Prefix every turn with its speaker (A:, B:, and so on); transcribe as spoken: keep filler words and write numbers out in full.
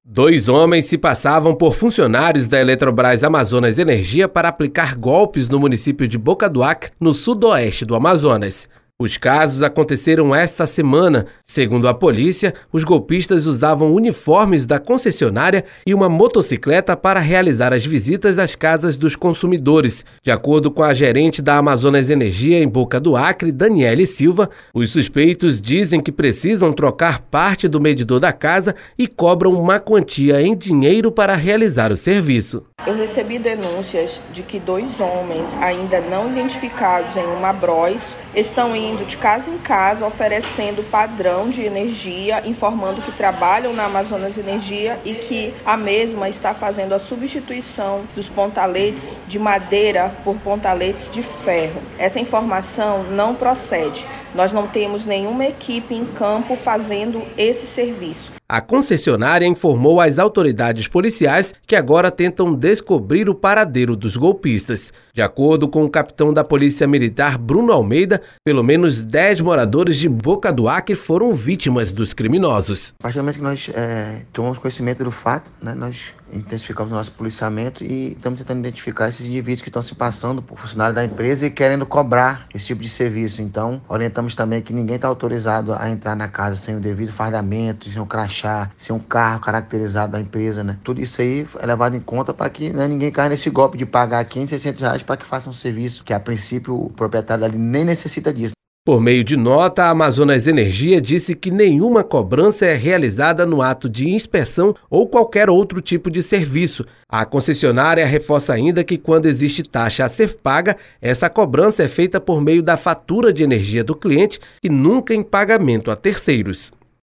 A: Dois homens se passavam por funcionários da Eletrobras Amazonas Energia para aplicar golpes no município de Boca do Acre, no sudoeste do Amazonas. Os casos aconteceram esta semana. Segundo a polícia, os golpistas usavam uniformes da concessionária e uma motocicleta para realizar as visitas às casas dos consumidores. De acordo com a gerente da Amazonas Energia em Boca do Acre, Daniele Silva, os suspeitos dizem que precisam trocar parte do medidor da casa e cobram uma quantia em dinheiro para realizar o serviço.
B: Eu recebi denúncias de que dois homens ainda não identificados em uma Bros estão indo de casa em casa oferecendo padrão de energia, informando que trabalham na Amazonas Energia e que a mesma está fazendo a substituição dos pontaletes de madeira por pontaletes de ferro. Essa informação não procede. Nós não temos nenhuma equipe em campo fazendo esse serviço.
A: A concessionária informou às autoridades policiais que agora tentam descobrir o paradeiro dos golpistas. De acordo com o capitão da Polícia Militar, Bruno Almeida, pelo menos dez moradores de Boca do Acre foram vítimas dos criminosos.
C: A partir do momento que nós é, tomamos conhecimento do fato, né, nós intensificamos o nosso policiamento e estamos tentando identificar esses indivíduos que estão se passando por funcionários da empresa e querendo cobrar esse tipo de serviço. Então, orientamos também que ninguém está autorizado a entrar na casa sem o devido fardamento, sem o crachá, sem um carro caracterizado da empresa, né? Tudo isso aí é levado em conta para que, né, ninguém caia nesse golpe de pagar quinhentos, seiscentos reais para que faça um serviço que, a princípio, o proprietário ali nem necessita disso.
A: Por meio de nota, a Amazonas Energia disse que nenhuma cobrança é realizada no ato de inspeção ou qualquer outro tipo de serviço. A concessionária reforça ainda que, quando existe taxa a ser paga, essa cobrança é feita por meio da fatura de energia do cliente e nunca em pagamento a terceiros.